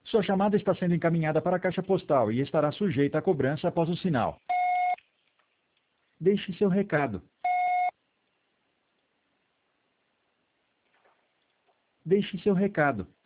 Sua chamada está sendo encaminhada para a caixa postal e estará sujeita a cobrança após o sinal. Deixe seu recado. Deixe seu recado.